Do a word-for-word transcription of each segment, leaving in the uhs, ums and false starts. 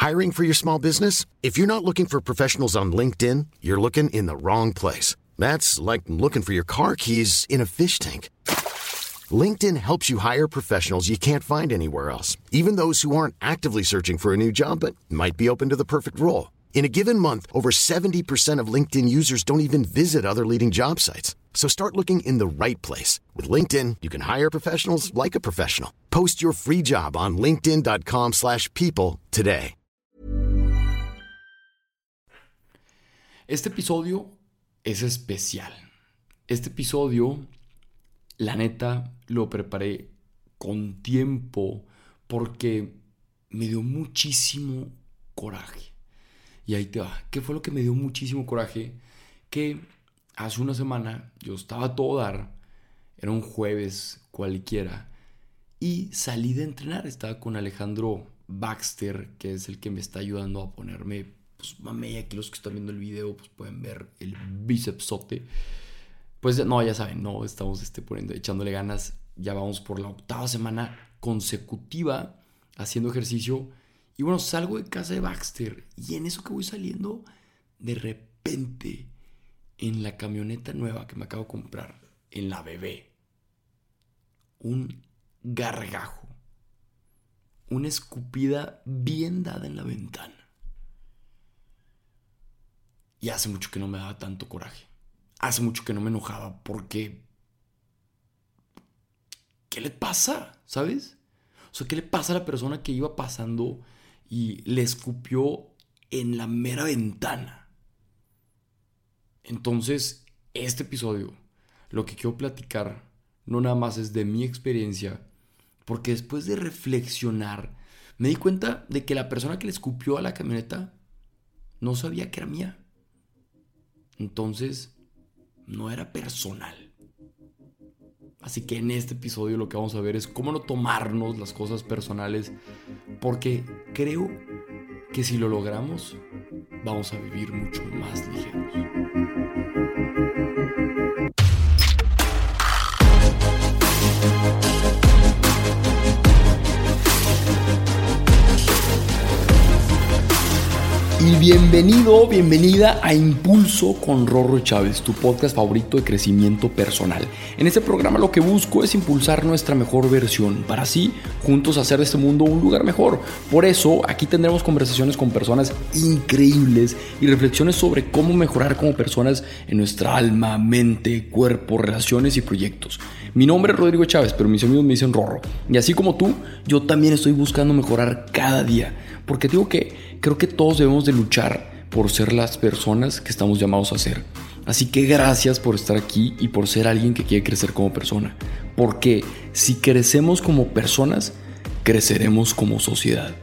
Hiring for your small business? If you're not looking for professionals on LinkedIn, you're looking in the wrong place. That's like looking for your car keys in a fish tank. LinkedIn helps you hire professionals you can't find anywhere else, even those who aren't actively searching for a new job but might be open to the perfect role. In a given month, over seventy percent of LinkedIn users don't even visit other leading job sites. So start looking in the right place. With LinkedIn, you can hire professionals like a professional. Post your free job on linkedin.com slash people today. Este episodio es especial. Este episodio, la neta, lo preparé con tiempo porque me dio muchísimo coraje. Y ahí te va. ¿Qué fue lo que me dio muchísimo coraje? Que hace una semana yo estaba a todo dar. Era un jueves cualquiera. Y salí de entrenar. Estaba con Alejandro Baxter, que es el que me está ayudando a ponerme, pues, mame. Aquí los que están viendo el video, pues pueden ver el bícepsote. Pues no, ya saben, no estamos este, poniendo, echándole ganas. Ya vamos por la octava semana consecutiva haciendo ejercicio. Y bueno, salgo de casa de Baxter y en eso que voy saliendo, de repente, en la camioneta nueva que me acabo de comprar, en la bebé, un gargajo, una escupida bien dada en la ventana. Y hace mucho que no me daba tanto coraje. Hace mucho que no me enojaba porque... ¿Qué le pasa? ¿Sabes? O sea, ¿qué le pasa a la persona que iba pasando y le escupió en la mera ventana? Entonces, este episodio, lo que quiero platicar, no nada más es de mi experiencia, porque después de reflexionar, me di cuenta de que la persona que le escupió a la camioneta no sabía que era mía. Entonces, no era personal. Así que en este episodio lo que vamos a ver es cómo no tomarnos las cosas personales, porque creo que si lo logramos, vamos a vivir mucho más ligeros. Y bienvenido, bienvenida a Impulso con Rorro Chávez, tu podcast favorito de crecimiento personal. En este programa lo que busco es impulsar nuestra mejor versión, para así juntos hacer de este mundo un lugar mejor. Por eso aquí tendremos conversaciones con personas increíbles y reflexiones sobre cómo mejorar como personas en nuestra alma, mente, cuerpo, relaciones y proyectos. Mi nombre es Rodrigo Chávez, pero mis amigos me dicen Rorro. Y así como tú, yo también estoy buscando mejorar cada día, porque digo que creo que todos debemos de luchar por ser las personas que estamos llamados a ser. Así que gracias por estar aquí y por ser alguien que quiere crecer como persona. Porque si crecemos como personas, creceremos como sociedad.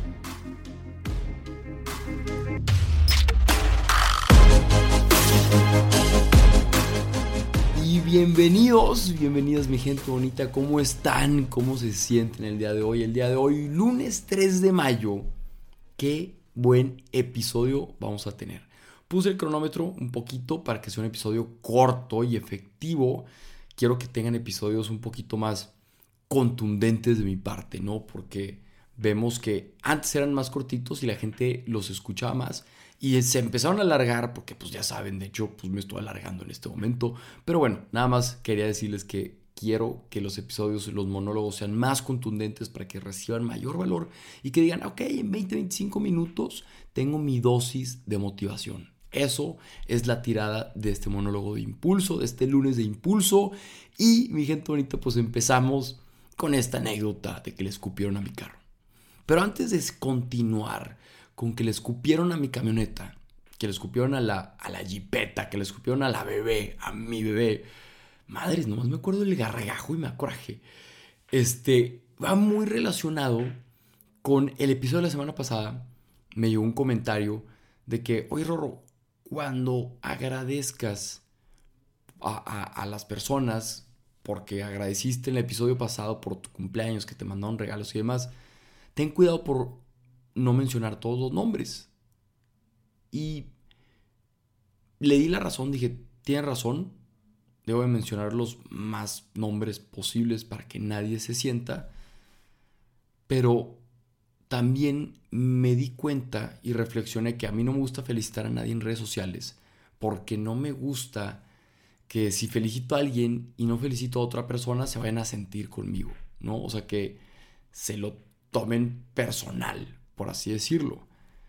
Y bienvenidos, bienvenidas mi gente bonita. ¿Cómo están? ¿Cómo se sienten el día de hoy? El día de hoy, lunes tres de mayo. Qué buen episodio vamos a tener. Puse el cronómetro un poquito para que sea un episodio corto y efectivo. Quiero que tengan episodios un poquito más contundentes de mi parte, ¿no? Porque vemos que antes eran más cortitos y la gente los escuchaba más. Y se empezaron a alargar porque, pues ya saben, de hecho, pues me estoy alargando en este momento. Pero bueno, nada más quería decirles que quiero que los episodios, los monólogos sean más contundentes para que reciban mayor valor y que digan, ok, en veinte, veinticinco minutos tengo mi dosis de motivación. Eso es la tirada de este monólogo de impulso, de este lunes de impulso. Y mi gente bonita, pues empezamos con esta anécdota de que le escupieron a mi carro. Pero antes de continuar con que le escupieron a mi camioneta, que le escupieron a la, a la jipeta, que le escupieron a la bebé, a mi bebé, madres, nomás me acuerdo del gargajo y me acoraje. Este, va muy relacionado con el episodio de la semana pasada. Me llegó un comentario de que, oye Rorro, cuando agradezcas a, a, a las personas porque agradeciste en el episodio pasado por tu cumpleaños, que te mandaron regalos y demás, ten cuidado por no mencionar todos los nombres. Y le di la razón, dije, tienes razón. Debo de mencionar los más nombres posibles para que nadie se sienta. Pero también me di cuenta y reflexioné que a mí no me gusta felicitar a nadie en redes sociales porque no me gusta que si felicito a alguien y no felicito a otra persona se vayan a sentir conmigo, ¿no? O sea, que se lo tomen personal, por así decirlo.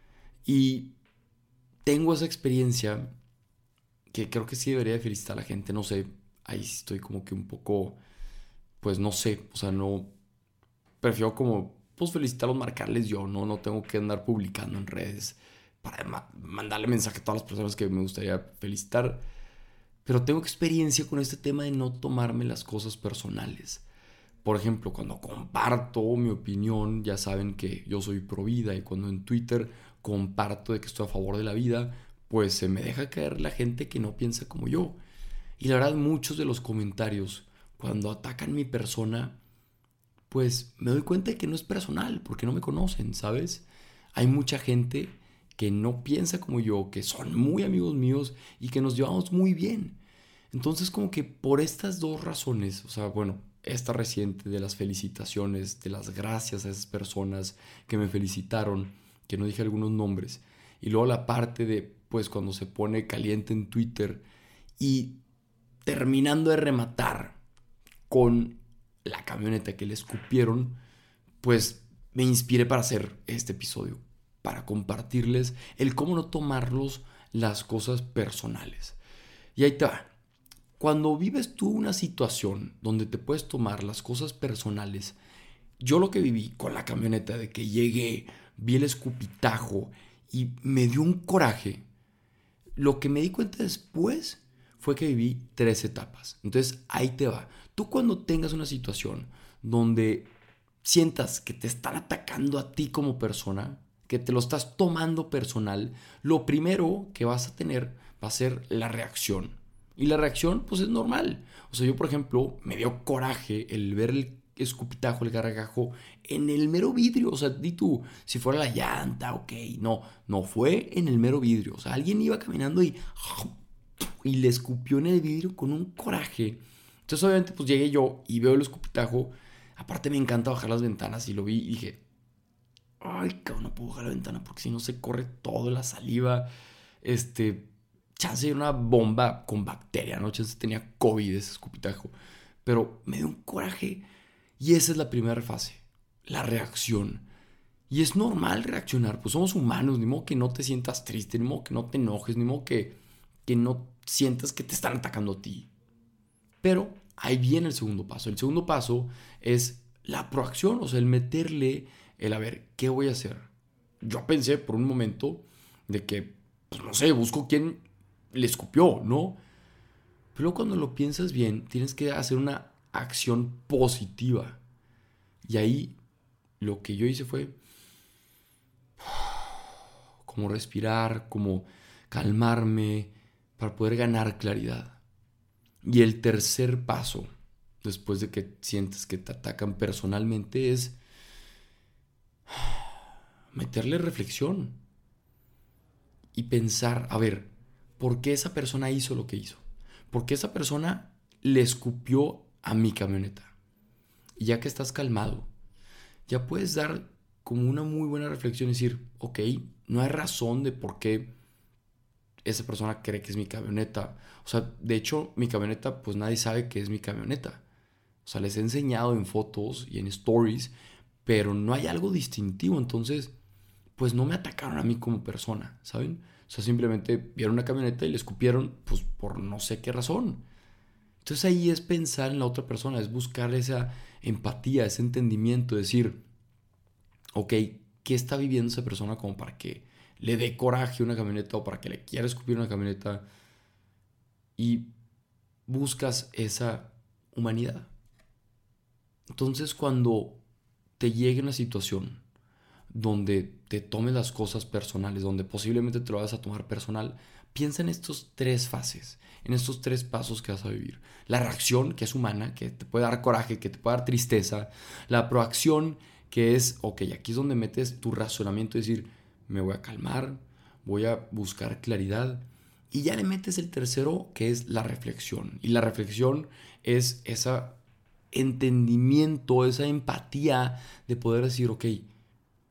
Y tengo esa experiencia que creo que sí debería de felicitar a la gente, no sé, ahí sí estoy como que un poco, pues no sé, o sea, no, prefiero como, pues felicitarlos, marcarles yo, ¿no? No tengo que andar publicando en redes para ma- mandarle mensaje a todas las personas que me gustaría felicitar. Pero tengo experiencia con este tema de no tomarme las cosas personales. Por ejemplo, cuando comparto mi opinión, ya saben que yo soy pro vida y cuando en Twitter comparto de que estoy a favor de la vida, pues se me deja caer la gente que no piensa como yo. Y la verdad, muchos de los comentarios, cuando atacan mi persona, pues me doy cuenta de que no es personal, porque no me conocen, ¿sabes? Hay mucha gente que no piensa como yo, que son muy amigos míos y que nos llevamos muy bien. Entonces como que por estas dos razones, o sea, bueno, esta reciente de las felicitaciones, de las gracias a esas personas que me felicitaron, que no dije algunos nombres, y luego la parte de, pues cuando se pone caliente en Twitter y terminando de rematar con la camioneta que le escupieron, pues me inspiré para hacer este episodio, para compartirles el cómo no tomarlos las cosas personales. Y ahí te va. Cuando vives tú una situación donde te puedes tomar las cosas personales, yo lo que viví con la camioneta de que llegué, vi el escupitajo y me dio un coraje, lo que me di cuenta después fue que viví tres etapas. Entonces ahí te va. Tú cuando tengas una situación donde sientas que te están atacando a ti como persona, que te lo estás tomando personal, lo primero que vas a tener va a ser la reacción. Y la reacción pues es normal. O sea, yo por ejemplo me dio coraje el ver el escupitajo, el gargajo en el mero vidrio. O sea, di tú, si fuera la llanta, ok. No, no fue en el mero vidrio. O sea, alguien iba caminando y, y le escupió en el vidrio con un coraje. Entonces obviamente pues llegué yo y veo el escupitajo. Aparte me encanta bajar las ventanas y lo vi y dije, ay, cabrón, no puedo bajar la ventana porque si no se corre todo, la saliva. Este, chance era una bomba con bacteria, ¿no? Chance tenía COVID ese escupitajo. Pero me dio un coraje. Y esa es la primera fase, la reacción. Y es normal reaccionar, pues somos humanos, ni modo que no te sientas triste, ni modo que no te enojes, ni modo que, que no sientas que te están atacando a ti. Pero ahí viene el segundo paso. El segundo paso es la proacción, o sea, el meterle el a ver, ¿qué voy a hacer? Yo pensé por un momento de que, pues no sé, busco quién le escupió, ¿no? Pero cuando lo piensas bien, tienes que hacer una acción positiva. Y ahí lo que yo hice fue como respirar, como calmarme para poder ganar claridad. Y el tercer paso, después de que sientes que te atacan personalmente, es meterle reflexión y pensar, a ver, ¿por qué esa persona hizo lo que hizo? ¿Por qué esa persona le escupió a mi camioneta? Y ya que estás calmado, ya puedes dar como una muy buena reflexión y decir, ok, no hay razón de por qué esa persona cree que es mi camioneta. O sea, de hecho, mi camioneta, pues nadie sabe que es mi camioneta. O sea, les he enseñado en fotos y en stories, pero no hay algo distintivo. Entonces, pues no me atacaron a mí como persona, ¿saben? O sea, simplemente vieron una camioneta y le escupieron, pues por no sé qué razón. Entonces ahí es pensar en la otra persona, es buscar esa empatía, ese entendimiento, decir, ok, ¿qué está viviendo esa persona como para que le dé coraje a una camioneta o para que le quiera escupir una camioneta? Y buscas esa humanidad. Entonces cuando te llegue una situación donde te tomes las cosas personales, donde posiblemente te lo vas a tomar personal, piensa en estos tres fases, en estos tres pasos que vas a vivir. La reacción, que es humana, que te puede dar coraje, que te puede dar tristeza. La proacción, que es, ok, aquí es donde metes tu razonamiento, es decir, me voy a calmar, voy a buscar claridad. Y ya le metes el tercero, que es la reflexión. Y la reflexión es ese entendimiento, esa empatía de poder decir, ok,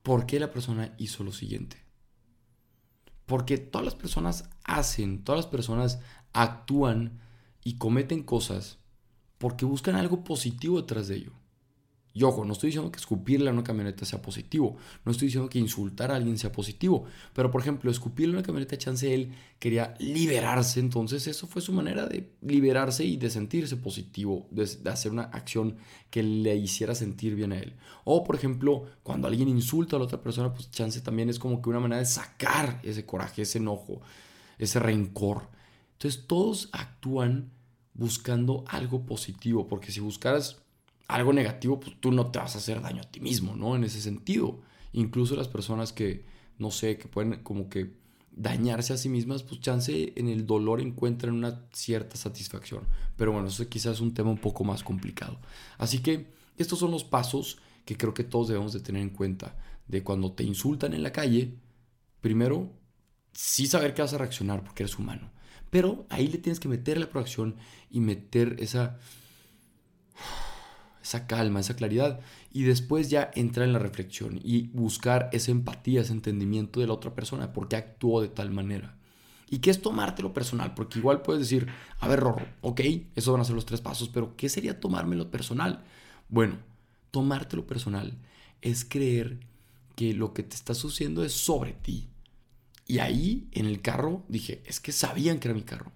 por qué la persona hizo lo siguiente. Porque todas las personas hacen, todas las personas actúan y cometen cosas porque buscan algo positivo detrás de ello. Y ojo, no estoy diciendo que escupirle a una camioneta sea positivo. No estoy diciendo que insultar a alguien sea positivo. Pero, por ejemplo, escupirle a una camioneta, chance él quería liberarse. Entonces, eso fue su manera de liberarse y de sentirse positivo. De, de hacer una acción que le hiciera sentir bien a él. O, por ejemplo, cuando alguien insulta a la otra persona, pues chance también es como que una manera de sacar ese coraje, ese enojo, ese rencor. Entonces, todos actúan buscando algo positivo. Porque si buscaras algo negativo, pues tú no te vas a hacer daño a ti mismo, ¿no? En ese sentido. Incluso las personas que, no sé, que pueden como que dañarse a sí mismas, pues chance en el dolor encuentran una cierta satisfacción. Pero bueno, eso quizás es un tema un poco más complicado. Así que estos son los pasos que creo que todos debemos de tener en cuenta. De cuando te insultan en la calle, primero, sí saber que vas a reaccionar porque eres humano. Pero ahí le tienes que meter la proacción y meter esa... esa calma, esa claridad, y después ya entrar en la reflexión y buscar esa empatía, ese entendimiento de la otra persona, por qué actuó de tal manera. ¿Y qué es tomártelo personal? Porque igual puedes decir, a ver, Rorro, ok, esos van a ser los tres pasos, pero ¿qué sería tomármelo personal? Bueno, tomártelo personal es creer que lo que te está sucediendo es sobre ti. Y ahí, en el carro, dije, es que sabían que era mi carro.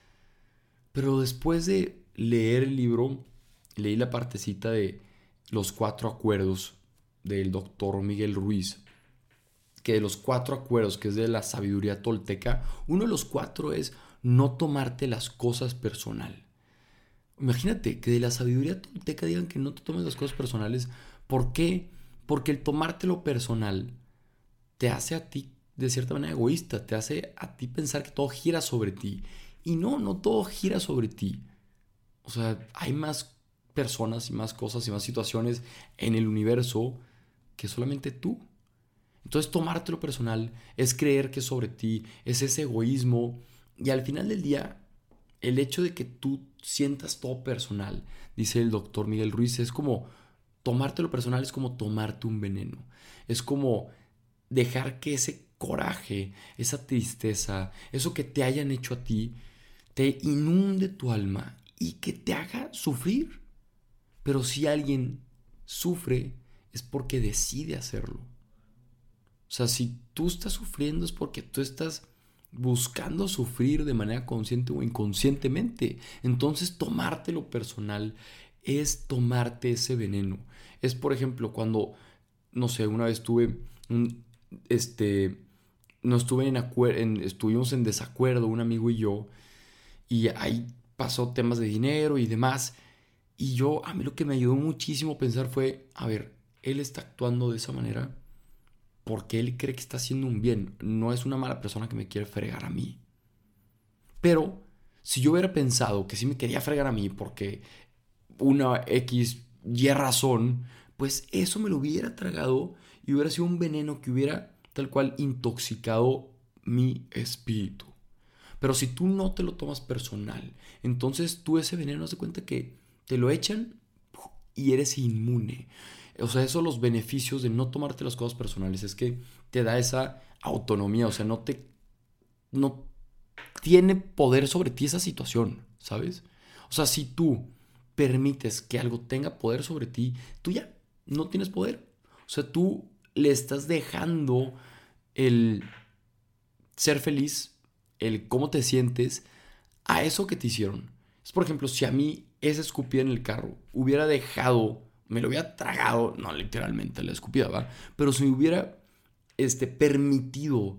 Pero después de leer el libro, leí la partecita de los cuatro acuerdos del doctor Miguel Ruiz, que de los cuatro acuerdos, que es de la sabiduría tolteca, uno de los cuatro es no tomarte las cosas personal. Imagínate que de la sabiduría tolteca digan que no te tomes las cosas personales. ¿Por qué? Porque el tomártelo personal te hace a ti de cierta manera egoísta, te hace a ti pensar que todo gira sobre ti. Y no, no todo gira sobre ti. O sea, hay más personas y más cosas y más situaciones en el universo que solamente tú. Entonces tomártelo personal es creer que es sobre ti, es ese egoísmo, y al final del día el hecho de que tú sientas todo personal, dice el doctor Miguel Ruiz, es como tomártelo personal, es como tomarte un veneno, es como dejar que ese coraje, esa tristeza, eso que te hayan hecho a ti, te inunde tu alma y que te haga sufrir. Pero si alguien sufre es porque decide hacerlo. O sea, si tú estás sufriendo es porque tú estás buscando sufrir de manera consciente o inconscientemente. Entonces tomártelo personal es tomarte ese veneno. Es, por ejemplo, cuando, no sé, una vez tuve un, este, no estuve en acuerdo, estuvimos en desacuerdo un amigo y yo, y ahí pasó temas de dinero y demás. Y yo, a mí lo que me ayudó muchísimo a pensar fue, a ver, él está actuando de esa manera porque él cree que está haciendo un bien. No es una mala persona que me quiere fregar a mí. Pero si yo hubiera pensado que sí me quería fregar a mí porque una X, Y razón, pues eso me lo hubiera tragado y hubiera sido un veneno que hubiera tal cual intoxicado mi espíritu. Pero si tú no te lo tomas personal, entonces tú ese veneno, haz de cuenta que te lo echan y eres inmune. O sea, esos son los beneficios de no tomarte las cosas personales. Es que te da esa autonomía. O sea, no te... No tiene poder sobre ti esa situación, ¿sabes? O sea, si tú permites que algo tenga poder sobre ti, tú ya no tienes poder. O sea, tú le estás dejando el ser feliz, el cómo te sientes a eso que te hicieron. Es, por ejemplo, si a mí esa escupida en el carro hubiera dejado, me lo hubiera tragado, no literalmente la escupida, ¿va? Pero si me hubiera este, permitido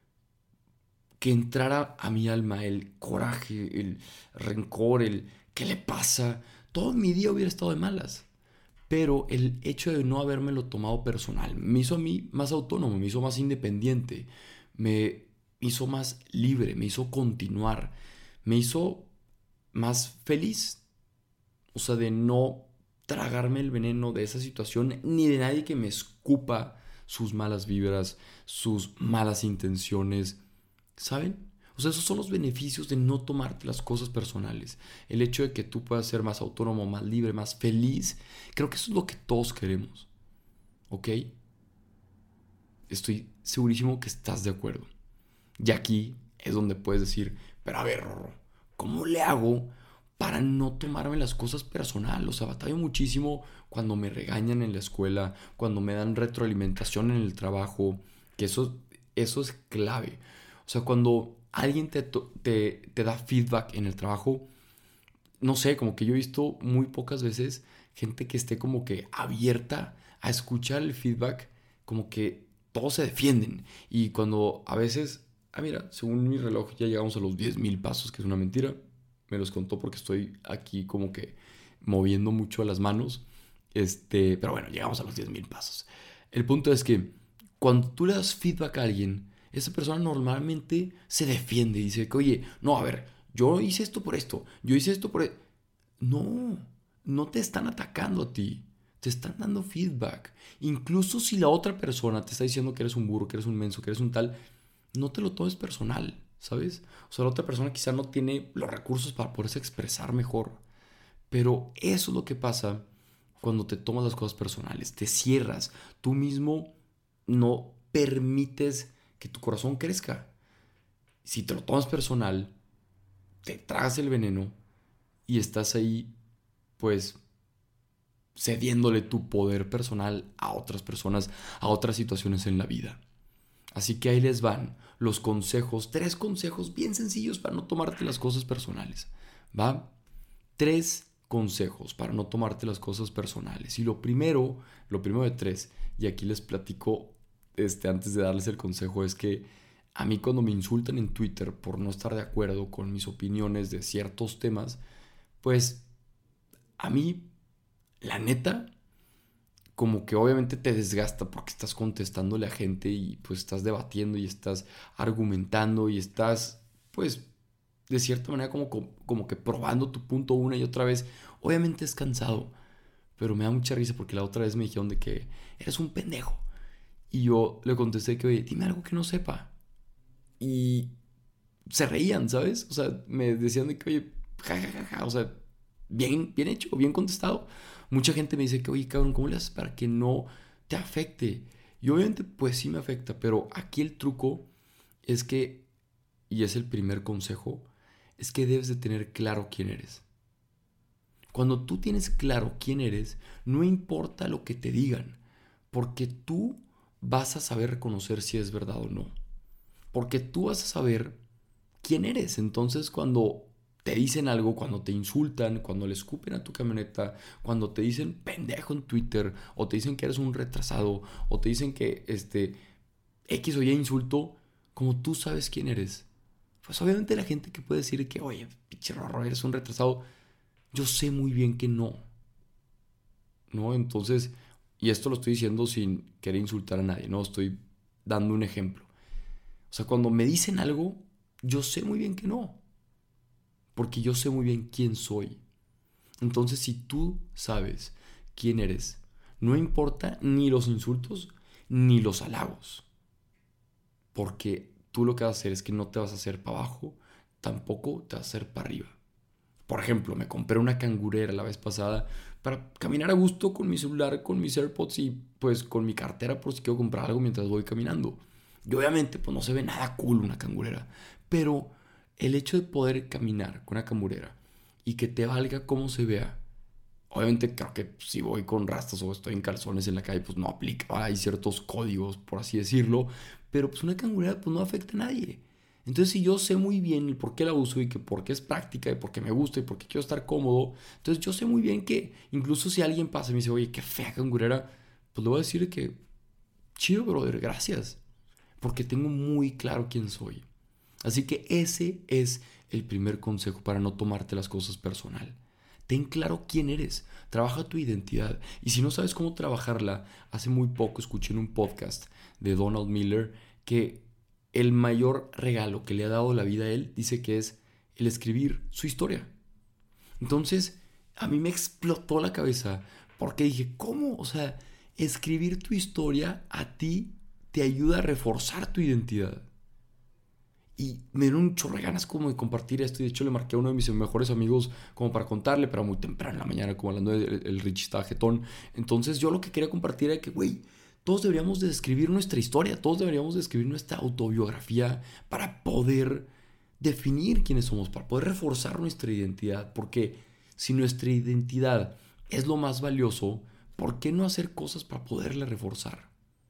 que entrara a mi alma el coraje, el rencor, el ¿qué le pasa? Todo mi día hubiera estado de malas. Pero el hecho de no habérmelo tomado personal me hizo a mí más autónomo, me hizo más independiente, me hizo más libre, me hizo continuar, me hizo más feliz. O sea, de no tragarme el veneno de esa situación, ni de nadie que me escupa sus malas vibras, sus malas intenciones, ¿saben? O sea, esos son los beneficios de no tomarte las cosas personales. El hecho de que tú puedas ser más autónomo, más libre, más feliz. Creo que eso es lo que todos queremos. ¿Ok? Estoy segurísimo que estás de acuerdo. Y aquí es donde puedes decir, pero a ver, Rorro, ¿cómo le hago para no tomarme las cosas personal? O sea, batallo muchísimo cuando me regañan en la escuela, cuando me dan retroalimentación en el trabajo, que eso, eso es clave. O sea, cuando alguien te, te, te da feedback en el trabajo, no sé, como que yo he visto muy pocas veces gente que esté como que abierta a escuchar el feedback, como que todos se defienden. Y cuando a veces, ah, mira, según mi reloj ya llegamos a los diez mil pasos, que es una mentira. Me los contó porque estoy aquí como que moviendo mucho las manos. Este, pero bueno, llegamos a los diez mil pasos. El punto es que cuando tú le das feedback a alguien, esa persona normalmente se defiende y dice que, oye, no, a ver, yo hice esto por esto, yo hice esto por... e-". No, no te están atacando a ti, te están dando feedback. Incluso si la otra persona te está diciendo que eres un burro, que eres un menso, que eres un tal, no te lo tomes personal, ¿sabes? O sea, la otra persona quizá no tiene los recursos para poderse expresar mejor. Pero eso es lo que pasa cuando te tomas las cosas personales, te cierras, tú mismo no permites que tu corazón crezca. Si te lo tomas personal, te tragas el veneno y estás ahí, pues, cediéndole tu poder personal a otras personas, a otras situaciones en la vida. Así que ahí les van los consejos, tres consejos bien sencillos para no tomarte las cosas personales, ¿va? Tres consejos para no tomarte las cosas personales. Y lo primero, lo primero de tres, y aquí les platico este, antes de darles el consejo, es que a mí cuando me insultan en Twitter por no estar de acuerdo con mis opiniones de ciertos temas, pues a mí, la neta, como que obviamente te desgasta porque estás contestándole a gente y pues estás debatiendo y estás argumentando y estás pues de cierta manera como, como que probando tu punto una y otra vez. Obviamente es cansado, pero me da mucha risa porque la otra vez me dijeron de que eres un pendejo. Y yo le contesté que, oye, dime algo que no sepa. Y se reían, ¿sabes? O sea, me decían de que, oye, jajajaja, ja, ja, ja. O sea, bien, bien hecho, bien contestado. Mucha gente me dice que, oye, cabrón, ¿cómo le haces para que no te afecte? Y obviamente, pues sí me afecta, pero aquí el truco es que, y es el primer consejo, es que debes de tener claro quién eres. Cuando tú tienes claro quién eres, no importa lo que te digan, porque tú vas a saber reconocer si es verdad o no. Porque tú vas a saber quién eres. Entonces, cuando te dicen algo, cuando te insultan, cuando le escupen a tu camioneta, cuando te dicen pendejo en Twitter, o te dicen que eres un retrasado, o te dicen que este X o Y insulto, como tú sabes quién eres, pues obviamente la gente que puede decir que, oye, pinche Rorro, eres un retrasado, yo sé muy bien que no, ¿no? Entonces, y esto lo estoy diciendo sin querer insultar a nadie, ¿no? Estoy dando un ejemplo. O sea, cuando me dicen algo, yo sé muy bien que no, porque yo sé muy bien quién soy. Entonces, si tú sabes quién eres, no importa ni los insultos ni los halagos, porque tú lo que vas a hacer es que no te vas a hacer para abajo, tampoco te vas a hacer para arriba. Por ejemplo, me compré una cangurera la vez pasada para caminar a gusto con mi celular, con mis AirPods y pues con mi cartera por si quiero comprar algo mientras voy caminando. Y obviamente pues no se ve nada cool una cangurera, pero el hecho de poder caminar con una cangurera y que te valga cómo se vea, obviamente creo que si voy con rastas o estoy en calzones en la calle pues no aplica, hay ciertos códigos por así decirlo, pero pues una cangurera pues no afecta a nadie. Entonces, si yo sé muy bien el por qué la uso y que por qué es práctica y por qué me gusta y por qué quiero estar cómodo, entonces yo sé muy bien que incluso si alguien pasa y me dice, oye, qué fea cangurera, pues le voy a decir que, chido, brother, gracias, porque tengo muy claro quién soy. Así que ese es el primer consejo para no tomarte las cosas personal. Ten claro quién eres, trabaja tu identidad. Y si no sabes cómo trabajarla, hace muy poco escuché en un podcast de Donald Miller que el mayor regalo que le ha dado la vida a él, dice que es el escribir su historia. Entonces, a mí me explotó la cabeza porque dije, ¿cómo? O sea, escribir tu historia a ti te ayuda a reforzar tu identidad. Y me dieron un chorro de ganas como de compartir esto. Y de hecho le marqué a uno de mis mejores amigos como para contarle, pero muy temprano en la mañana, como a las nueve, el, el Rich estaba jetón. Entonces yo lo que quería compartir era que, güey, todos deberíamos de escribir nuestra historia, todos deberíamos de escribir nuestra autobiografía para poder definir quiénes somos, para poder reforzar nuestra identidad, porque si nuestra identidad es lo más valioso, ¿por qué no hacer cosas para poderla reforzar?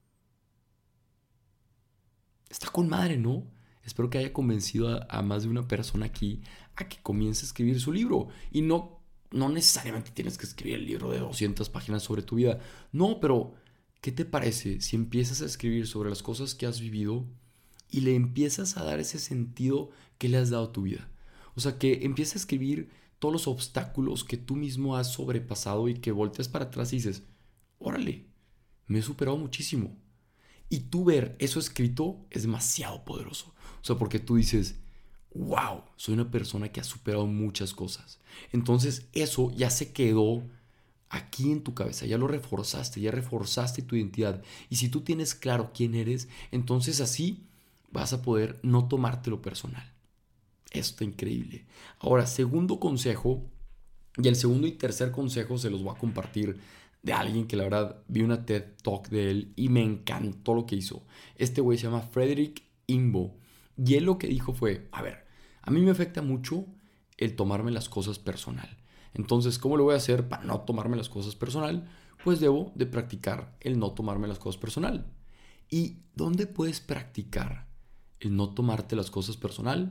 Está con madre, ¿no? Espero que haya convencido a, a más de una persona aquí a que comience a escribir su libro. Y no, no necesariamente tienes que escribir el libro de doscientas páginas sobre tu vida. No, pero ¿qué te parece si empiezas a escribir sobre las cosas que has vivido y le empiezas a dar ese sentido que le has dado a tu vida? O sea, que empiezas a escribir todos los obstáculos que tú mismo has sobrepasado y que volteas para atrás y dices, órale, me he superado muchísimo. Y tú ver eso escrito es demasiado poderoso. O sea, porque tú dices, wow, soy una persona que ha superado muchas cosas. Entonces eso ya se quedó aquí en tu cabeza, ya lo reforzaste, ya reforzaste tu identidad. Y si tú tienes claro quién eres, entonces así vas a poder no tomártelo personal. Eso está increíble. Ahora, segundo consejo, y el segundo y tercer consejo se los voy a compartir de alguien que la verdad vi una TED Talk de él y me encantó lo que hizo. Este güey se llama Frederick Imbo y él lo que dijo fue, a ver, a mí me afecta mucho el tomarme las cosas personal. Entonces, ¿cómo lo voy a hacer para no tomarme las cosas personal? Pues debo de practicar el no tomarme las cosas personal. ¿Y dónde puedes practicar el no tomarte las cosas personal?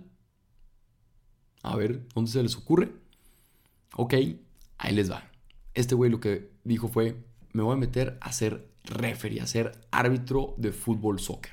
A ver, ¿dónde se les ocurre? Ok, ahí les va. Este güey lo que dijo fue, me voy a meter a ser referee, a ser árbitro de fútbol soccer.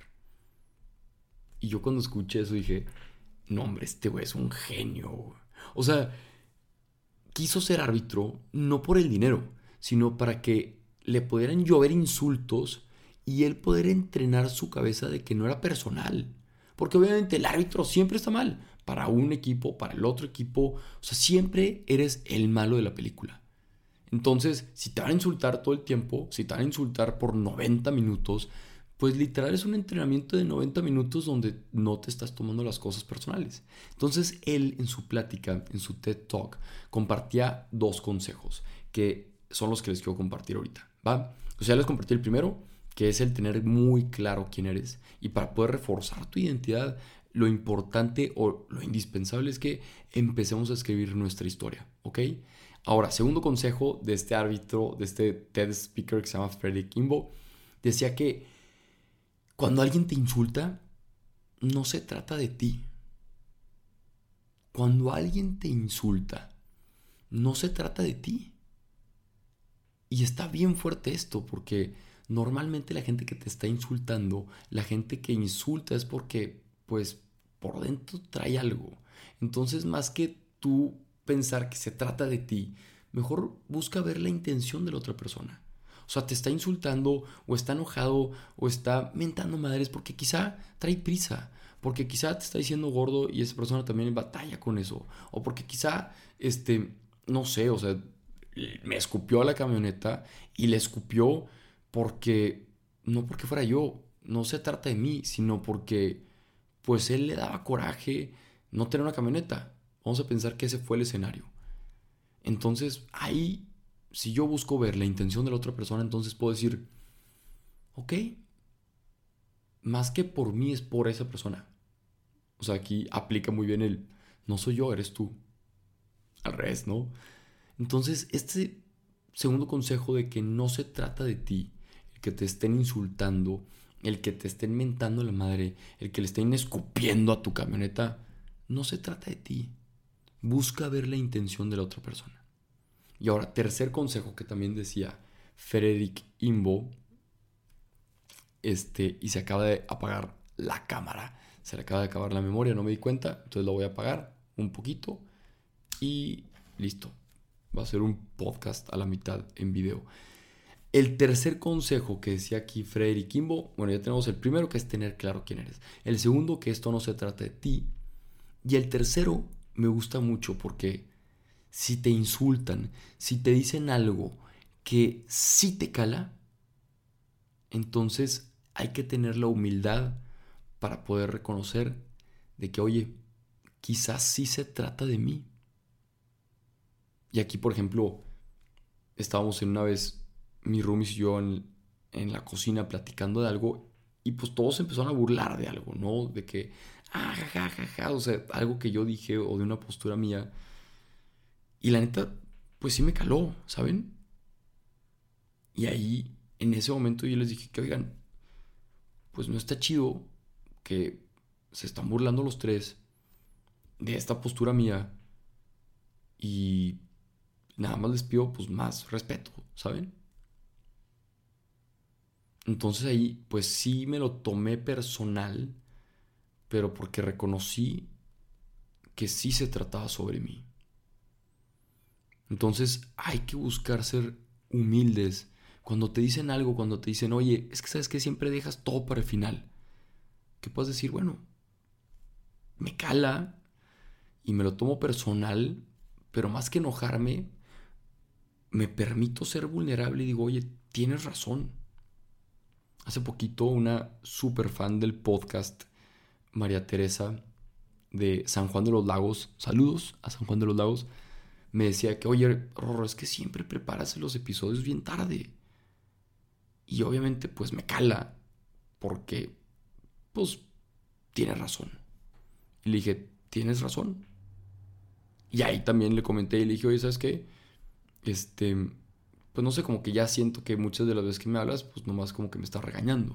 Y yo cuando escuché eso dije, no hombre, este güey es un genio. O sea, quiso ser árbitro no por el dinero, sino para que le pudieran llover insultos y él poder entrenar su cabeza de que no era personal. Porque obviamente el árbitro siempre está mal. Para un equipo, para el otro equipo. O sea, siempre eres el malo de la película. Entonces, si te van a insultar todo el tiempo, si te van a insultar por noventa minutos, pues literal es un entrenamiento de noventa minutos donde no te estás tomando las cosas personales. Entonces, él en su plática, en su TED Talk, compartía dos consejos que son los que les quiero compartir ahorita, ¿va? O sea, les compartí el primero, que es el tener muy claro quién eres. Y para poder reforzar tu identidad, lo importante o lo indispensable es que empecemos a escribir nuestra historia, ¿ok? Ahora, segundo consejo de este árbitro, de este TED speaker que se llama Frederick Kimbo, decía que cuando alguien te insulta, no se trata de ti. Cuando alguien te insulta, no se trata de ti. Y está bien fuerte esto, porque normalmente la gente que te está insultando, la gente que insulta es porque, pues, por dentro trae algo. Entonces, más que tú pensar que se trata de ti, mejor busca ver la intención de la otra persona. O sea, te está insultando o está enojado o está mentando madres porque quizá trae prisa, porque quizá te está diciendo gordo y esa persona también batalla con eso, o porque quizá, este, no sé, o sea, me escupió a la camioneta y le escupió porque, no porque fuera yo, no se trata de mí, sino porque, pues él le daba coraje no tener una camioneta. Vamos a pensar que ese fue el escenario. Entonces, ahí, si yo busco ver la intención de la otra persona, entonces puedo decir, ok, más que por mí es por esa persona. O sea, aquí aplica muy bien el, no soy yo, eres tú. Al revés, ¿no? Entonces, este segundo consejo de que no se trata de ti, el que te estén insultando, el que te estén mentando la madre, el que le estén escupiendo a tu camioneta, no se trata de ti. Busca ver la intención de la otra persona. Y ahora, tercer consejo que también decía Frederick Imbo, este, y se acaba de apagar la cámara. Se le acaba de acabar la memoria, no me di cuenta, entonces lo voy a apagar un poquito y listo. Va a ser un podcast a la mitad en video. El tercer consejo que decía aquí Frederick Kimbo, bueno, ya tenemos el primero, que es tener claro quién eres. El segundo, que esto no se trata de ti. Y el tercero me gusta mucho porque si te insultan, si te dicen algo que sí te cala, entonces hay que tener la humildad para poder reconocer de que, oye, quizás sí se trata de mí. Y aquí, por ejemplo, estábamos en una vez, mi roomies y yo, en, en la cocina platicando de algo y pues todos se empezaron a burlar de algo, ¿no? De que, ah, ja, ja, ja, ja, o sea, algo que yo dije o de una postura mía. Y la neta, pues sí me caló, ¿saben? Y ahí, en ese momento yo les dije que, oigan, pues no está chido que se están burlando los tres de esta postura mía y nada más les pido pues más respeto, ¿saben? Entonces ahí pues sí me lo tomé personal, pero porque reconocí que sí se trataba sobre mí. Entonces hay que buscar ser humildes. Cuando te dicen algo, cuando te dicen, oye, es que sabes que siempre dejas todo para el final. ¿Qué puedes decir? Bueno, me cala y me lo tomo personal, pero más que enojarme, me permito ser vulnerable y digo, oye, tienes razón. Hace poquito una super fan del podcast, María Teresa de San Juan de los Lagos, saludos a San Juan de los Lagos, me decía que, oye, Rorro, es que siempre preparas los episodios bien tarde. Y obviamente pues me cala, porque pues tienes razón. Y le dije, tienes razón. Y ahí también le comenté y le dije, oye, ¿sabes qué? Este, pues no sé, como que ya siento que muchas de las veces que me hablas, pues nomás como que me estás regañando.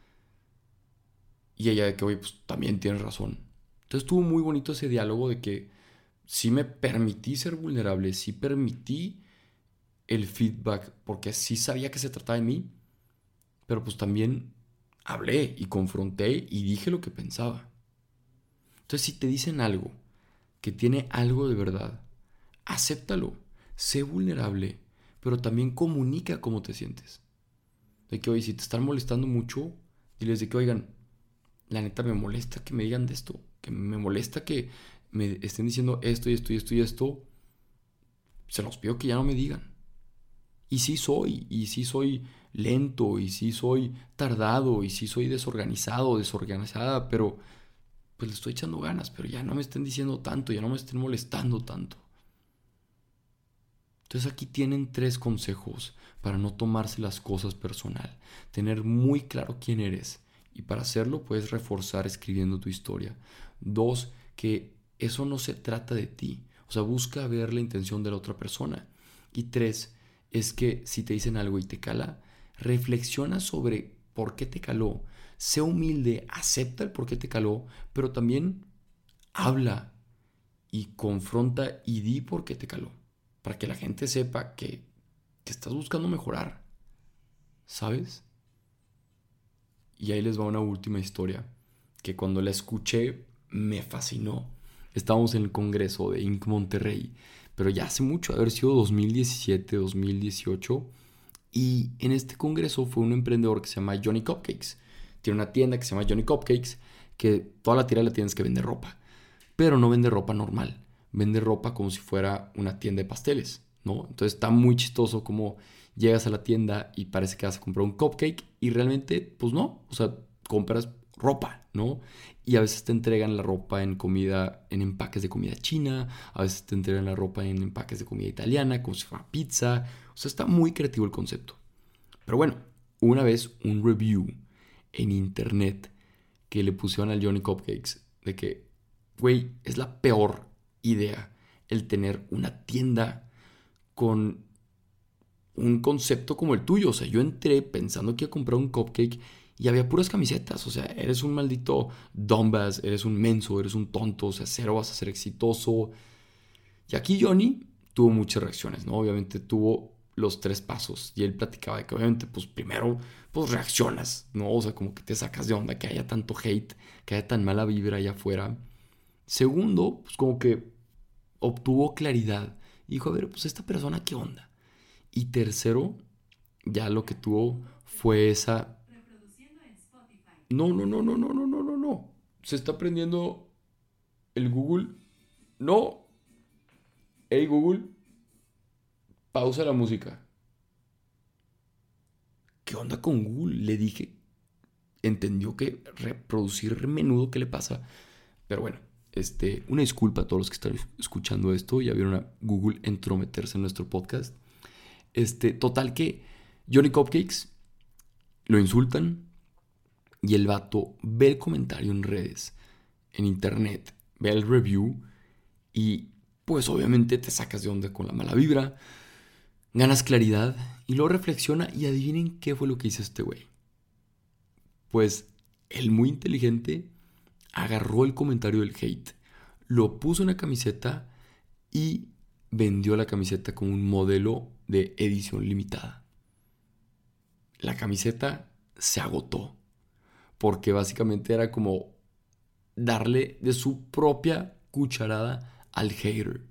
Y ella de que, oye, pues también tienes razón. Entonces estuvo muy bonito ese diálogo de que sí me permití ser vulnerable, sí permití el feedback, porque sí sabía que se trataba de mí, pero pues también hablé y confronté y dije lo que pensaba. Entonces si te dicen algo que tiene algo de verdad, acéptalo, sé vulnerable, pero también comunica cómo te sientes. De que, oye, si te están molestando mucho, diles de que, oigan, la neta me molesta que me digan de esto, que me molesta que me estén diciendo esto y esto y esto y esto, se los pido que ya no me digan. Y sí soy, y sí soy lento, y sí soy tardado, y sí soy desorganizado, desorganizada, pero pues le estoy echando ganas, pero ya no me estén diciendo tanto, ya no me estén molestando tanto. Entonces aquí tienen tres consejos para no tomarse las cosas personal. Tener muy claro quién eres. Y para hacerlo puedes reforzar escribiendo tu historia. Dos, que eso no se trata de ti. O sea, busca ver la intención de la otra persona. Y tres, es que si te dicen algo y te cala, reflexiona sobre por qué te caló. Sé humilde, acepta el por qué te caló, pero también habla y confronta y di por qué te caló. Para que la gente sepa que, que estás buscando mejorar. ¿Sabes? Y ahí les va una última historia que cuando la escuché me fascinó. Estábamos en el congreso de Inc Monterrey, pero ya hace mucho, haber sido dos mil diecisiete, dos mil dieciocho. Y en este congreso fue un emprendedor que se llama Johnny Cupcakes. Tiene una tienda que se llama Johnny Cupcakes, que toda la tira la tienes que vender ropa. Pero no vende ropa normal, vende ropa como si fuera una tienda de pasteles, ¿no? Entonces está muy chistoso como llegas a la tienda y parece que vas a comprar un cupcake y realmente, pues no, o sea, compras ropa, ¿no? Y a veces te entregan la ropa en comida, en empaques de comida china, a veces te entregan la ropa en empaques de comida italiana, como si fuera pizza, o sea, está muy creativo el concepto. Pero bueno, una vez un review en internet que le pusieron al Johnny Cupcakes de que, güey, es la peor idea el tener una tienda con un concepto como el tuyo. O sea, yo entré pensando que iba a comprar un cupcake y había puras camisetas. O sea, eres un maldito dumbass, eres un menso, eres un tonto, o sea, cero vas a ser exitoso. Y aquí Johnny tuvo muchas reacciones, ¿no? Obviamente tuvo los tres pasos y él platicaba de que obviamente, pues primero, pues reaccionas, ¿no? O sea, como que te sacas de onda que haya tanto hate, que haya tan mala vibra allá afuera. Segundo, pues como que obtuvo claridad. Y dijo, a ver, pues esta persona, ¿qué onda? Y tercero, ya lo que tuvo fue esa... No, no, no, no, no, no, no, no, no. Se está prendiendo el Google. No. Hey Google, pausa la música. ¿Qué onda con Google? Le dije. Entendió que reproducir menudo, ¿qué le pasa? Pero bueno, este, una disculpa a todos los que están escuchando esto. Ya vieron a Google entrometerse en nuestro podcast. Este, total que Johnny Cupcakes lo insultan y el vato ve el comentario en redes, en internet, ve el review y pues obviamente te sacas de onda con la mala vibra, ganas claridad y luego reflexiona y adivinen qué fue lo que hizo este güey. Pues el muy inteligente agarró el comentario del hate, lo puso en una camiseta y vendió la camiseta como un modelo de edición limitada. La camiseta se agotó porque básicamente era como darle de su propia cucharada al hater.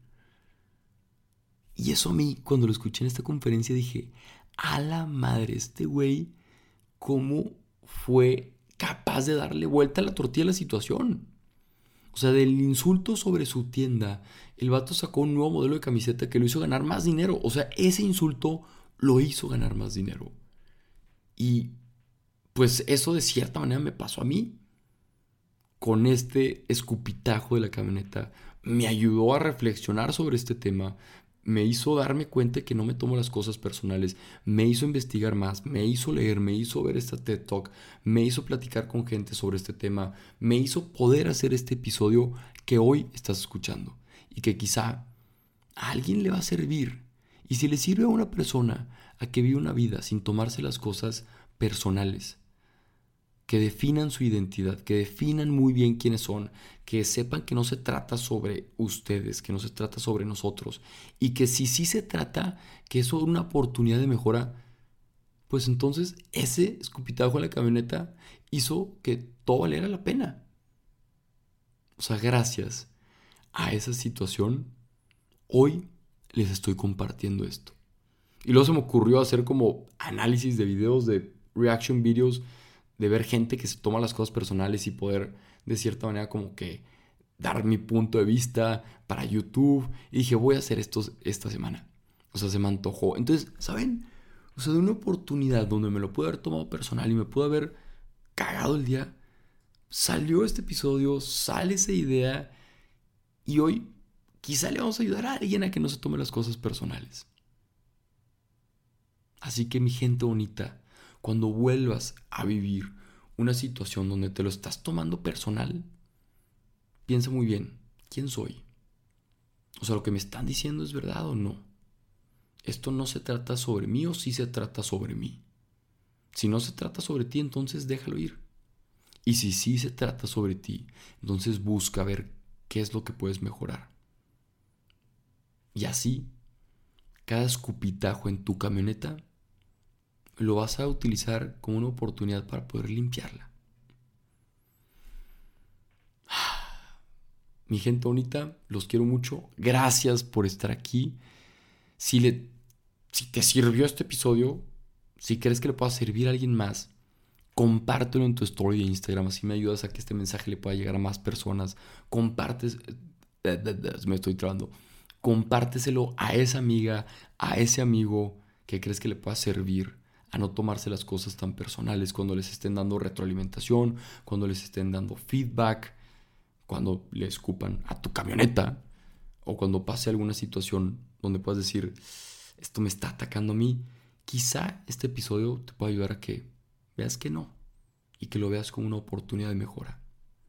Y eso a mí, cuando lo escuché en esta conferencia, dije, a la madre, este güey, ¿cómo fue capaz de darle vuelta a la tortilla a la situación? O sea, del insulto sobre su tienda, el vato sacó un nuevo modelo de camiseta que lo hizo ganar más dinero. O sea, ese insulto lo hizo ganar más dinero. Y pues eso de cierta manera me pasó a mí. Con este escupitajo de la camioneta, me ayudó a reflexionar sobre este tema, me hizo darme cuenta que no me tomo las cosas personales, me hizo investigar más, me hizo leer, me hizo ver esta TED Talk, me hizo platicar con gente sobre este tema, me hizo poder hacer este episodio que hoy estás escuchando y que quizá a alguien le va a servir. Y si le sirve a una persona a que vive una vida sin tomarse las cosas personales, que definan su identidad, que definan muy bien quiénes son, que sepan que no se trata sobre ustedes, que no se trata sobre nosotros, y que si sí se trata, que eso es una oportunidad de mejora, pues entonces ese escupitajo en la camioneta hizo que todo valiera la pena. O sea, gracias a esa situación, hoy les estoy compartiendo esto. Y luego se me ocurrió hacer como análisis de videos, de reaction videos, de ver gente que se toma las cosas personales y poder de cierta manera como que dar mi punto de vista para YouTube. Y dije, voy a hacer esto esta semana. O sea, se me antojó. Entonces, ¿saben? O sea, de una oportunidad donde me lo pude haber tomado personal y me pude haber cagado el día, salió este episodio, sale esa idea y hoy quizá le vamos a ayudar a alguien a que no se tome las cosas personales. Así que mi gente bonita, cuando vuelvas a vivir una situación donde te lo estás tomando personal, piensa muy bien, ¿quién soy? O sea, ¿lo que me están diciendo es verdad o no? ¿Esto no se trata sobre mí o sí se trata sobre mí? Si no se trata sobre ti, entonces déjalo ir. Y si sí se trata sobre ti, entonces busca ver qué es lo que puedes mejorar. Y así, cada escupitajo en tu camioneta lo vas a utilizar como una oportunidad para poder limpiarla. Mi gente bonita, los quiero mucho. Gracias por estar aquí. Si, le, si te sirvió este episodio, si crees que le pueda servir a alguien más, compártelo en tu story de Instagram. Así me ayudas a que este mensaje le pueda llegar a más personas. Compartes... Me estoy trabando. Compárteselo a esa amiga, a ese amigo que crees que le pueda servir, a no tomarse las cosas tan personales cuando les estén dando retroalimentación, cuando les estén dando feedback, cuando le escupan a tu camioneta o cuando pase alguna situación donde puedas decir, esto me está atacando a mí. Quizá este episodio te pueda ayudar a que veas que no y que lo veas como una oportunidad de mejora.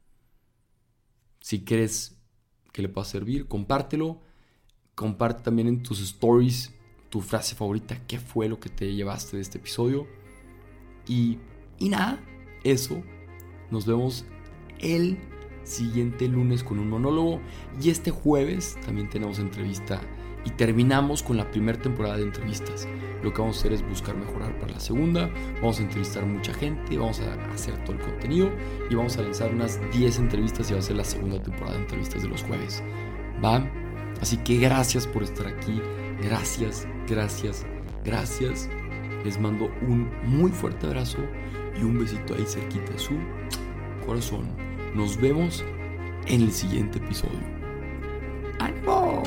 Si crees que le pueda servir, compártelo. Comparte también en tus stories tu frase favorita, qué fue lo que te llevaste de este episodio. Y, y nada, eso. Nos vemos el siguiente lunes con un monólogo. Y este jueves también tenemos entrevista. Y terminamos con la primera temporada de entrevistas. Lo que vamos a hacer es buscar mejorar para la segunda. Vamos a entrevistar mucha gente. Vamos a hacer todo el contenido. Y vamos a lanzar unas diez entrevistas. Y va a ser la segunda temporada de entrevistas de los jueves. ¿Va? Así que gracias por estar aquí. Gracias, gracias, gracias. Les mando un muy fuerte abrazo y un besito ahí cerquita de su corazón. Nos vemos en el siguiente episodio. ¡Ánimo!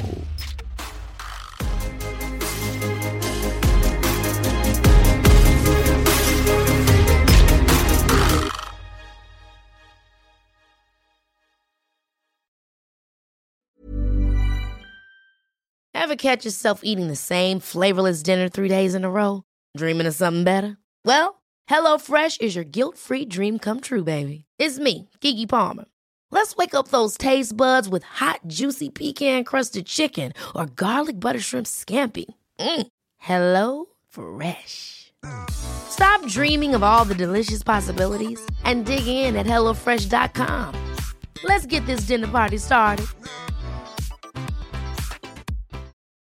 Ever catch yourself eating the same flavorless dinner three days in a row? Dreaming of something better? Well, HelloFresh is your guilt-free dream come true, baby. It's me, Keke Palmer. Let's wake up those taste buds with hot, juicy pecan-crusted chicken or garlic butter shrimp scampi. Mm. Hello Fresh. Stop dreaming of all the delicious possibilities and dig in at hello fresh dot com. Let's get this dinner party started.